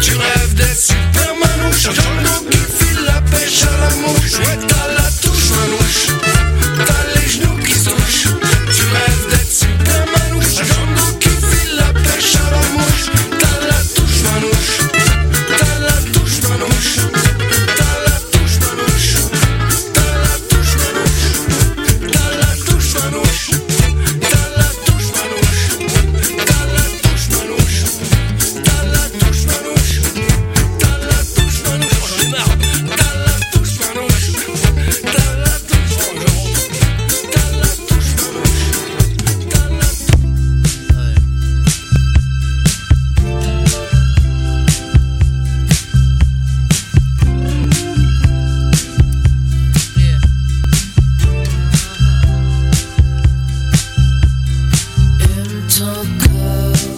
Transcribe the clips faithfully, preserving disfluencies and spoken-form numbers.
Tu rêves d'être super manouche, Django qui file la pêche à la mouche. Ouais, t'as la touche manouche, t'as les genoux qui se touchent. Tu rêves d'être super manouche, Django qui file la pêche à la mouche. T'as la touche manouche, t'as la touche manouche, t'as la touche manouche, t'as la touche manouche, t'as la touche manouche, t'as la touche manouche, t'as la touche manouche, t'as la touche manouche, t'as la touche manouche, j'en ai marre, t'as la touche manouche, t'as la touche manouche, t'as la touche manouche, t'as la Aime ton corps,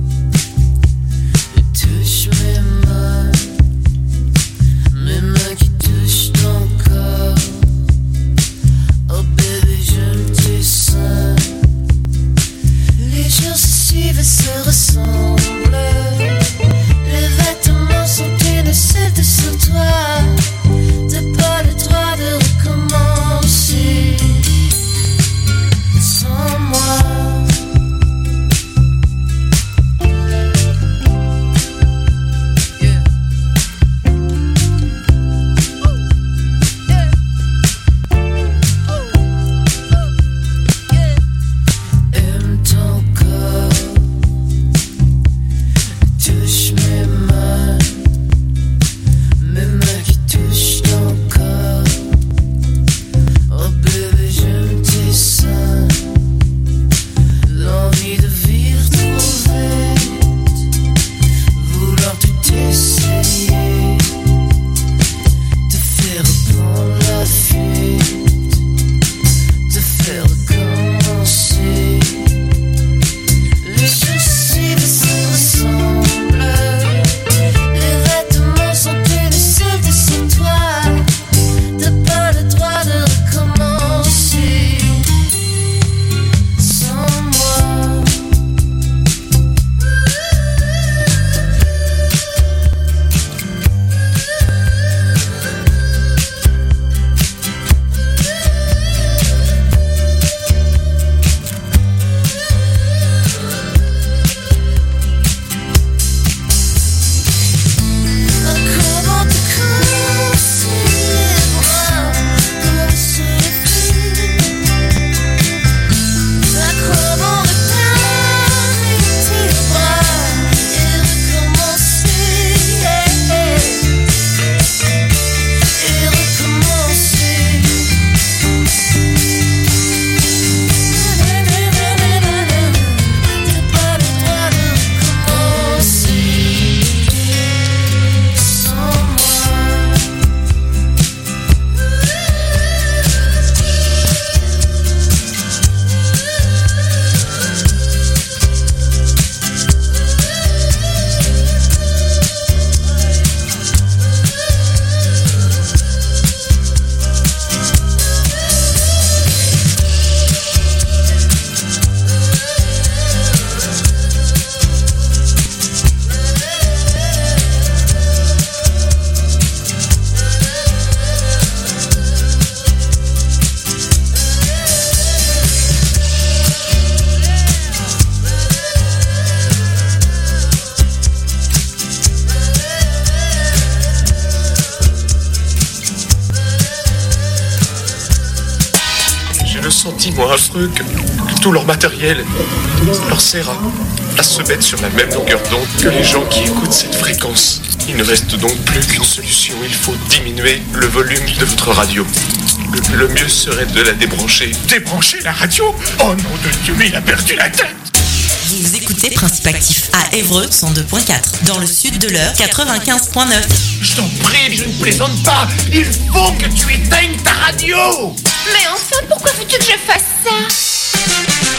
touche mes mains, mes mains qui touchent ton corps. Oh bébé, je me dessins. Les jours se suivent et se ressemblent. Les vêtements sont une selle sur toi. T'as pas le droit de recommencer sans moi. Aime ton corps, touche mes mains, mes mains qui touchent ton corps. Oh bébé, je me dessins. L'envie de vivre trop vite, vouloir tout essayer, te faire prendre la fuite, te faire commencer. Les choses suivent et se ressemblent. Les vêtements sont une selle sur toi. T'as pas le droit de recommencer sans moi. Comment te coucher les bras comme sur les filles. Comment réparer tes bras et recommencer et recommencer. T'as pas le droit de recommencer sans moi. J'ai le sentiment affreux que, que tout leur matériel leur sert à, à se mettre sur la même longueur d'onde que les gens qui écoutent cette fréquence. Il ne reste donc plus qu'une solution, il faut diminuer le volume de votre radio. Le, le mieux serait de la débrancher. Débrancher la radio? Oh nom de Dieu, mais il a perdu la tête! Vous écoutez Principe Actif à Évreux cent deux point quatre, dans le sud de l'Eure quatre-vingt-quinze point neuf. Je t'en prie, je ne plaisante pas. Il faut que tu éteignes ta radio. Mais enfin, pourquoi veux-tu que je fasse ça?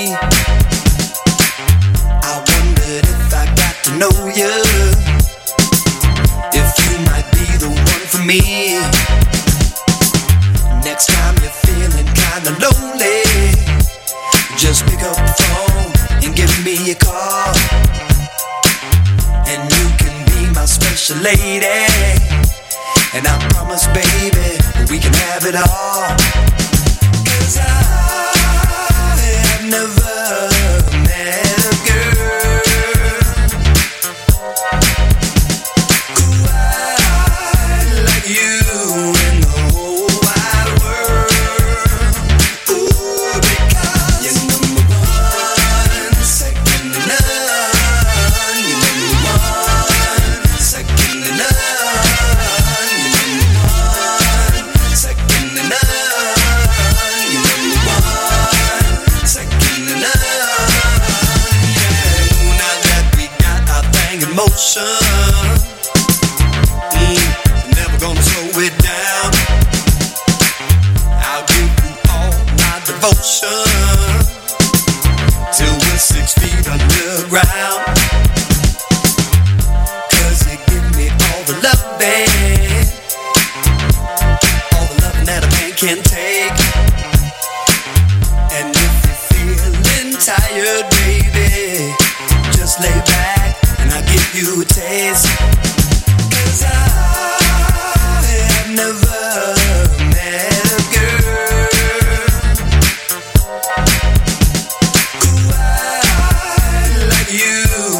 I wondered if I got to know you, if you might be the one for me. Next time you're feeling kinda lonely, just pick up the phone and give me a call, and you can be my special lady. And I promise, baby, we can have it all. 'Cause I have never met a girl quite like you in the whole wide world. Ooh, because you're number one, second to none. You're number one, second to none. Motion, mm, never gonna slow it down. I'll give you all my devotion till we're six feet underground. 'Cause you give me all the loving, all the loving that a man can take. And if you're feeling tired, baby, just lay back and I'll give you a taste. 'Cause I have never met a girl quite like you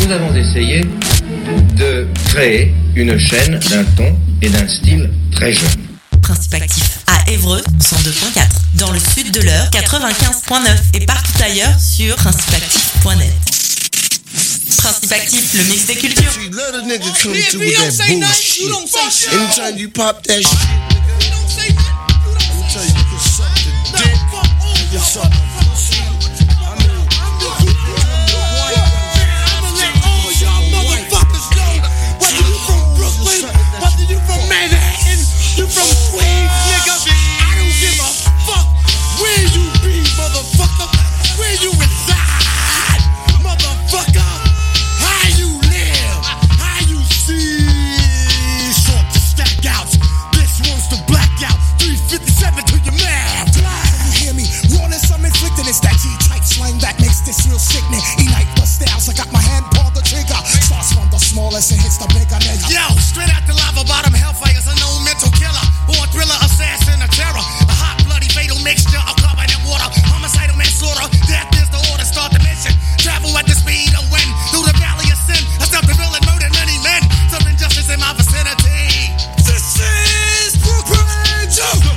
nous avons essayé de créer une chaîne d'un ton et d'un style très jeune. Principe actif à Évreux, cent deux virgule quatre. Dans le sud de l'Eure, quatre-vingt-quinze virgule neuf. Et partout ailleurs sur principe actif point net. Principe actif, le mix des cultures. See, let a nigga come through with that bullshit. Anytime you pop that shit, you don't say nothing. You tell you can suck the dick. You can suck the pussy. I mean, I'm the white. I'ma let all y'all motherfuckers know. Whether you from Brooklyn, whether you from Manhattan, you from Queens, nigga. I don't give a fuck where you be, motherfucker. Where you reside, motherfucker. How you live, how you see. Short to stack out. This one's the blackout. three fifty-seven to your mouth. You hear me? Rawness I'm inflicting. It's that G-type slang that makes this real sickening. E-night the styles. I got my hand on the trigger. Starts from the smallest and hits the bigger nigga. Yo, straight out the lava bottom hellfighters. A known mental killer. Born thriller, assassin, a terror. A hot, bloody, fatal mixture of carbon and water. Homicidal manslaughter. Death is the order. Start the mission. Travel at the speed of wind. Through the valley of sin. I stepped the villain, murdered many men. Serving justice in my vicinity. This is Brooklyn Joe.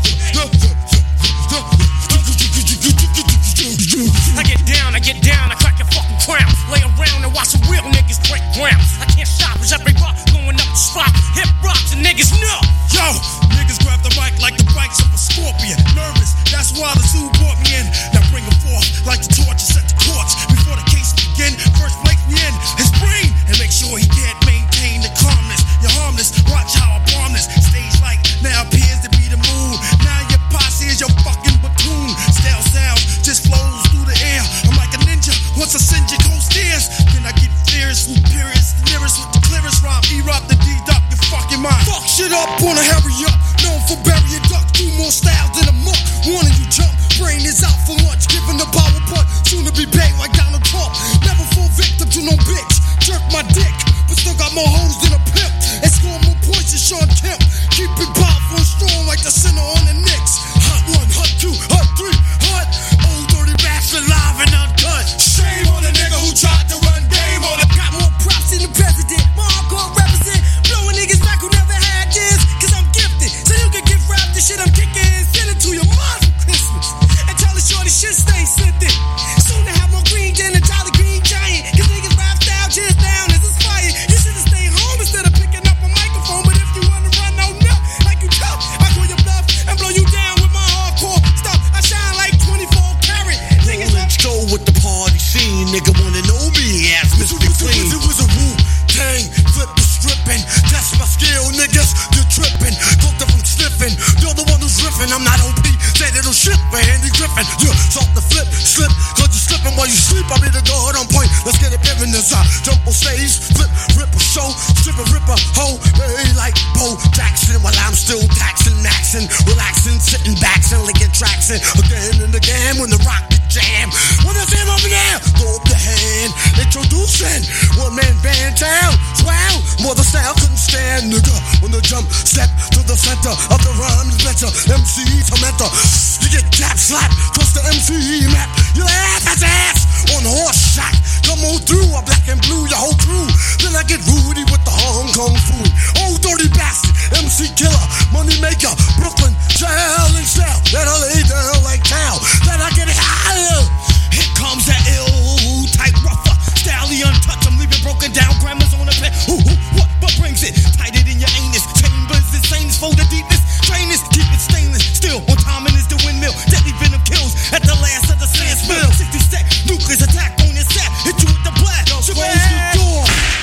I get down, I get down, I crack your fucking crown. Lay around and watch some real niggas break ground. I can't stop, it's every rock going up the spot. Hip rocks and niggas know. Yo, niggas grab the mic like the bikes of a scorpion. Nervous, that's why the zoo brought me in. Now bring them forth like the torch is set the courts. Before the case begin, first place me in his brain and make sure he can't maintain the calmness. You're harmless, watch how I bomb this. Stage light now appears to be the moon. Now your posse is your fucking platoon. Stale sound just flows through the air. I'm like a ninja, once I send you cold stairs. Then I get fierce and furious, the nearest with the clearest rhyme. E-rock the D-Duck, your fucking mind. Fuck shit up, wanna hurry up. Known for burying duck, do more styles than a muck. Wanna you jump, brain is out for lunch. Giving the power punt, soon to be paid like Donald Trump. Never fall victim to no bitch. Jerk my dick, but still got more hoes than a pimp. And score more points than Sean Kemp. Keep it powerful and strong like the center on the Knicks. Hot one, hot two, hot three, hot. Old dirty bastard live and uncut. Shame on the nigga who tried to run game on it. Got more props than the president. My hardcore represent. Blowing niggas back who never had this. Cause I'm gifted. So you can gift wrap the shit I'm kicking. Send it to your mom for Christmas. And tell the shorty shit stay scented. Soon to have more green than a Jolly Green Giant. Cause niggas rap style just down as inspired. You should've stayed home instead of picking up a microphone. But if you wanna run no nut like you tough, I call your bluff and blow you down with my hardcore stuff. I shine like twenty-four karat. Niggas let's go with the party scene. Nigga wanna know me as Mister Clean. It was a Wu-Tang, flip the stripping. That's my skill, niggas. You're tripping. Talk them from sniffing. You're the one who's riffing. I'm not O P. Say that it'll shit for Andy Griffin. You start the flip, slip. Cause you're slipping while you sleep. I be the guard on point. Let's get it in this side. Jump on stage, flip, rip a show. Strip a rip a hoe. Hey, like Bo Jackson. While I'm still taxing, maxing, relaxing, sitting back, and licking tracks in. Again and again when the rock the jam. When the jam over there, throw up your hand. Introducing one man band town. Swell, more the style couldn't stand, nigga. When the jump step to the center of the rhyme is better. M C tormentor. You get tap slap, cross the M C map. You laugh at ass on horse shot. Come on through, I black and blue your whole crew. Then I get Rudy with the Hong Kong food. Oh, dirty bastard, M C killer, money maker, Brooklyn, jail and cell. Then I lay down like cow. Then I get higher. Here comes that ill type rougher. Stallion untouched, I'm leaving broken down. Grandma's on the pen. Ooh, ooh, what, what brings it? Tight it in your anus. Chambers, the same for the deepest. Train is keep it stainless. Still on time and is the windmill. Deadly venom kills at the last of the sand spill. sixty sec, nuclear attack on your set. Hit you with the blast. Close the door.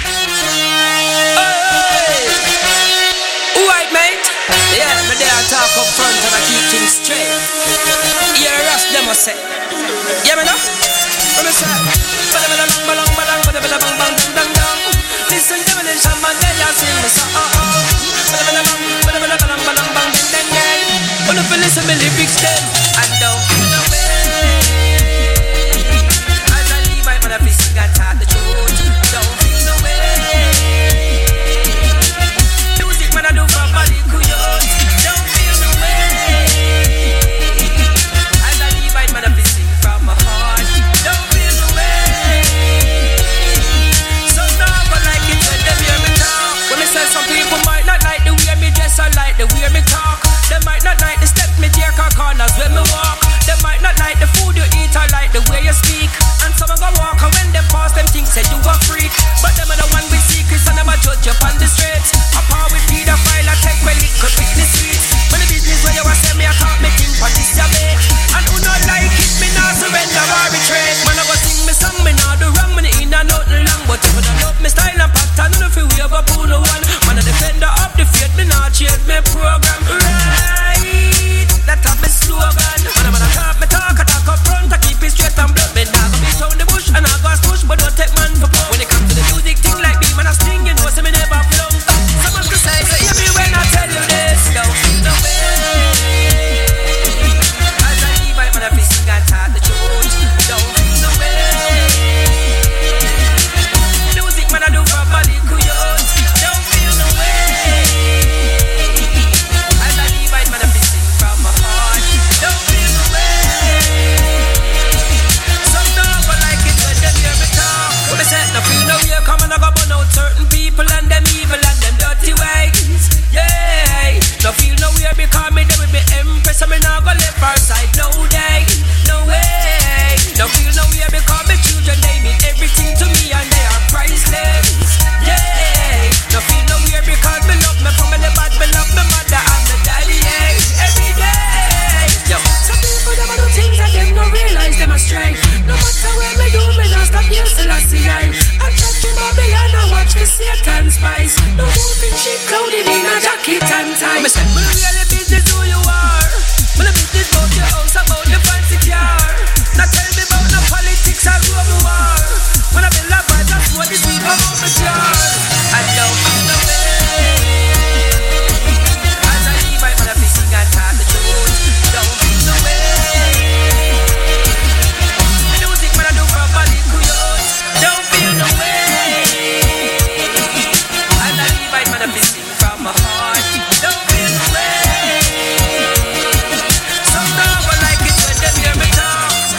Hey. White mate. Yeah, but they are talk up front and I keep things straight. Yeah, rush them I say. Yeah, me know. Let me say. Ba-da-ba-da-bang, ba-lang, ba-lang, ba-da-ba-da-bang, bang, dang, dang. Listen to me, then shaman, then you sing me so. Oh, oh. Ba-da-ba-da-bang, ba-da-ba-da-bang, balang, bang, ding, ding, ding. When you feel listen, me lyrics then. And don't feel no way. As I leave, I'm gonna be sing and talk the truth. Don't feel no way. Music, man, I do from my little youth. Don't feel no way. As I leave, I'm gonna be sing from my heart. Don't feel no way. Satan spice. No moving shit clouded in a jacket and tie. Me say, me really business who you are. Me no business about your house, about your fancy car. Now tell me about no politics or global war. When I build a bar, that's what it is about my jar. I don't feel no way. As I leave, I'm gonna be singing and talk the truth. Don't feel no way. Music, man, I do for my little youth. Don't feel no way. As I leave, I'm gonna be singing from my heart. Don't feel no way. Sometimes I like it when them hear me talk.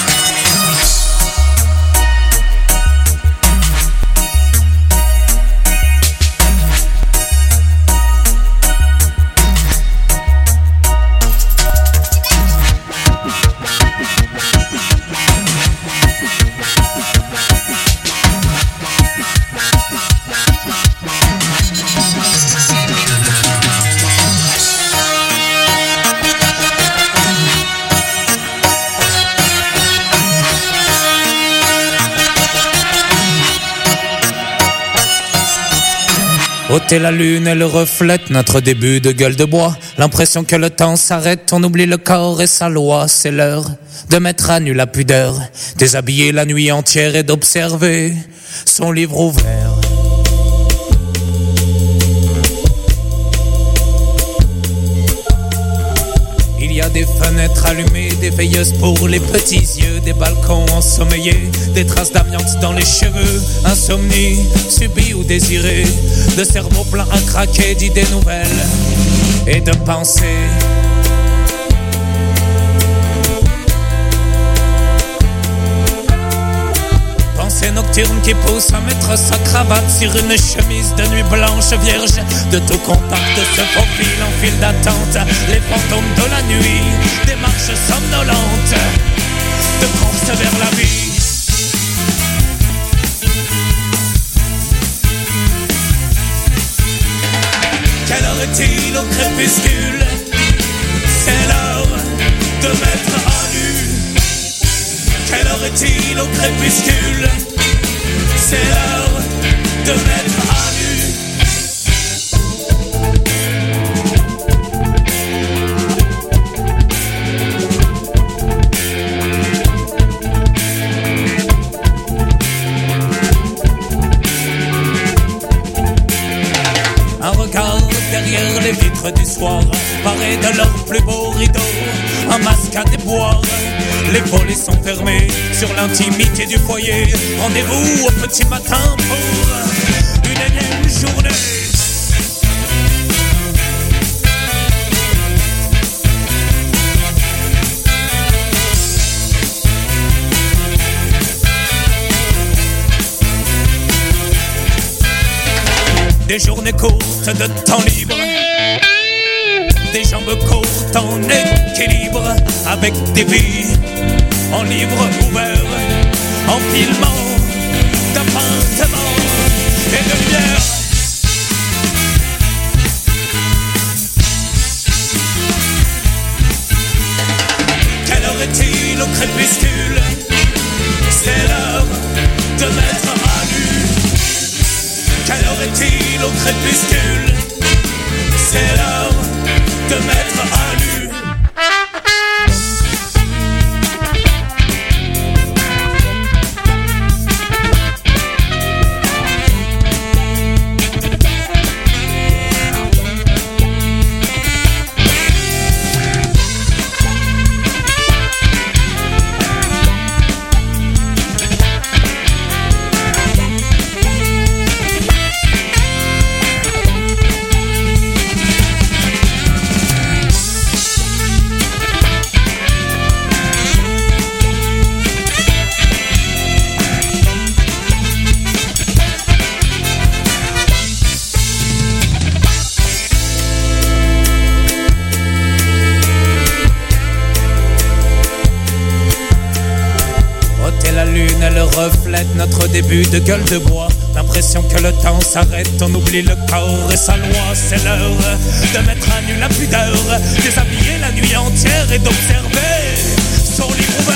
Ôter la lune, elle reflète notre début de gueule de bois. L'impression que le temps s'arrête, on oublie le corps et sa loi. C'est l'heure de mettre à nu la pudeur, déshabiller la nuit entière et d'observer son livre ouvert. Il y a des fenêtres allumées, des veilleuses pour les petits yeux, des balcons ensommeillés, des traces d'amiante dans les cheveux, insomnie, subie ou désirée, de cerveaux pleins à craquer d'idées nouvelles et de pensées. Pensée nocturne qui pousse à mettre sa cravate sur une chemise de nuit blanche vierge. De tout contact se faufile en file d'attente les fantômes de la nuit, des marches somnolentes de course vers la vie. Quelle heure est-il au crépuscule? C'est l'heure de mettre à nu. Quelle heure est-il au crépuscule? C'est l'heure de mettre à nu. Un regard derrière les vitres du soir, paré de leur plus beau rideau, un masque à déboire. Les volets sont fermés sur l'intimité du foyer. Rendez-vous au petit matin pour une énième journée. Des journées courtes de temps libre, des jambes courtes en équilibre, avec des vies en livre ouvert, empilement d'appartements et de bières. Quelle heure est-il au crépuscule? C'est l'heure de mettre à nu. Quelle heure est-il au crépuscule? C'est l'heure de mettre à nu. Reflète notre début de gueule de bois. L'impression que le temps s'arrête, on oublie le corps et sa loi. C'est l'heure de mettre à nu la pudeur, déshabiller la nuit entière et d'observer son livre